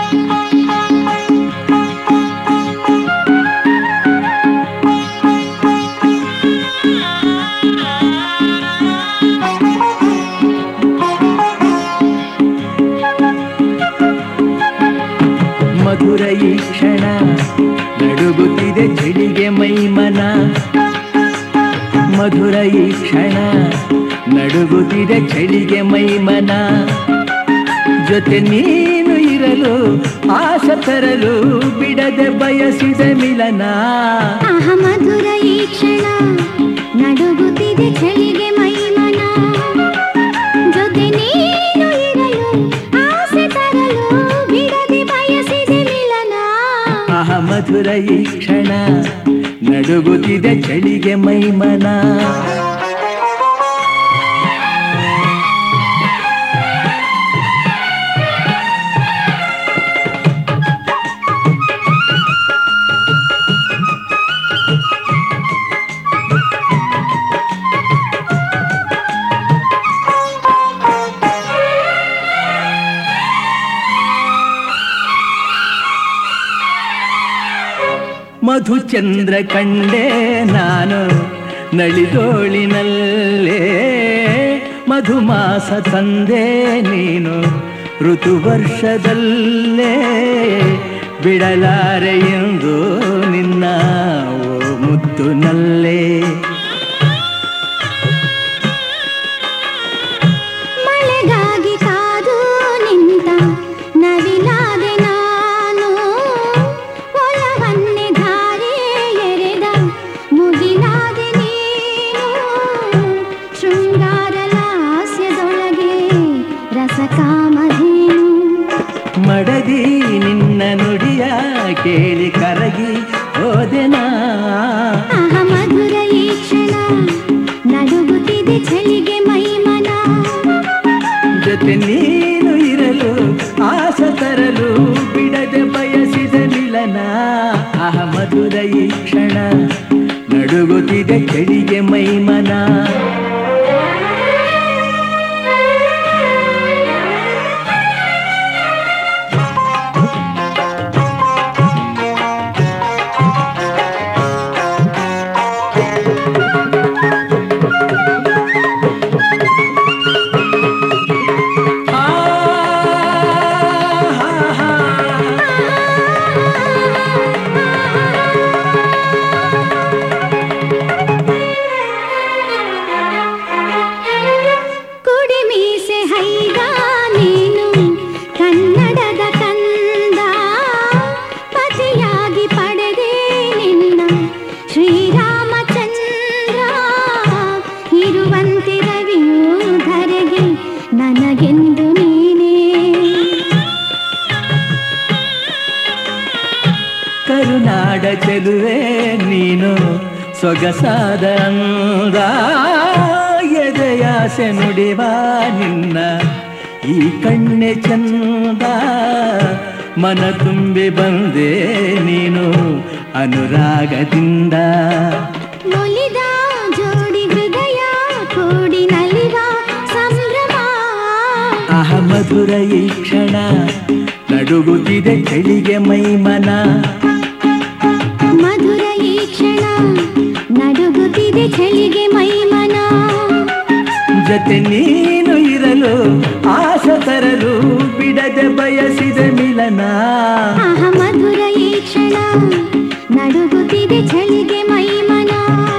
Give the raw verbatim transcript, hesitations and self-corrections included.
ಮಧುರ ಈ ಕ್ಷಣ ನಡುಗುತ್ತಿದೆ ಚಳಿಗೆ ಮೈಮನ, ಮಧುರ ಈ ಕ್ಷಣ ನಡುಗುತ್ತಿದೆ ಚಳಿಗೆ ಮೈಮನ, ಜೊತೆ ನೀನು ಇರಲು ಆಸೆ ತರಲು ಬಿಡದೆ ಬಯಸಿದ ಮಿಲನ. ಆಹ ಮಧುರ ಈ ಕ್ಷಣ ನಡುಗುತ್ತಿದೆ ಚಳಿಗೆ ಮೈಮನ, ಜೊತೆ ನೀನು ಇರಲು ಆಸೆ ತರಲು ಬಿಡದೆ ಬಯಸಿದ ಮಿಲನ. ಆಹ ಮಧುರ ಈ ಕ್ಷಣ ನಡುಗುತ್ತಿದೆ ಚಳಿಗೆ ಮೈಮನ. ಮಧುಚಂದ್ರ ಕಂಡೆ ನಾನು ನಳಿದೋಳಿನಲ್ಲೇ, ಮಧುಮಾಸ ತಂದೆ ನೀನು ಋತುವರ್ಷದಲ್ಲೇ, ಬಿಡಲಾರೆ ಎಂದು ನಿನ್ನ ಓ ಮುದ್ದು ನಲ್ಲೇ. ಮಳೆಗಾಗಿ ಕಾದು ನಿಂತ ನವಿಲಾದೆ ನಾನು, ಒಲವನ್ನೇ ಧಾರೆ ಎರೆದ ಮುಗಿಲಾದೆ ನೀನು, ಶೃಂಗಾರ ಲಾಸ್ಯದೊಳಗೆ ರಸಕಾಮಧೇನು. ಮಡದಿ ನಿನ್ನ ನುಡಿಯ ಕೇಳಿ ಕರಗಿ ಹೋದೆನಾ. ಆಹ ಮಧುರ ಈ ಕ್ಷಣ ನಡುಗುತ್ತಿದೆ ಚಳಿಗೆ ಮೈಮನ, ಜೊತೆ ನೀನು ಇರಲು ಆಸೆ ತರಲು ಬಿಡದೆ ಬಯಸಿದ ಮಿಲನ. ಆಹ ಮಧುರ ಈ ಕ್ಷಣ ನಡುಗುತ್ತಿದೆ ಚಳಿಗೆ ಮೈಮನ. ಕರುನಾಡ ಚೆಲುವೆ ನೀನು ಸೊಗಸಾದ ಅಂದ, ಎದೆಯಾಸೆ ನುಡಿವ ನಿನ್ನ ಈ ಕಣ್ಣೆ ಚಂದ, ಮನ ತುಂಬಿ ಬಂದೆ ನೀನು ಅನುರಾಗದಿಂದ. ಮುಲಿದ ಜೋಡಿ ಹೃದಯ ಕೂಡಿ ನಲಿವ ಸಂಭ್ರಮ. ಆಹ ಮಧುರ ಈ ಕ್ಷಣ ನಡುಗುತ್ತಿದೆ ಚಳಿಗೆ ಮೈಮನ, ಮಧುರ ಈ ಕ್ಷಣ ನಡುಗುತ್ತಿದೆ ಚಳಿಗೆ ಮೈಮನ, ಜೊತೆ ನೀನು ಇರಲು ಆಸೆ ತರಲು ಬಿಡದೆ ಬಯಸಿದ ಮಿಲನ. ಆಹ ಮಧುರ ಈ ಕ್ಷಣ ನಡುಗುತ್ತಿದೆ ಚಳಿಗೆ ಮೈಮನ.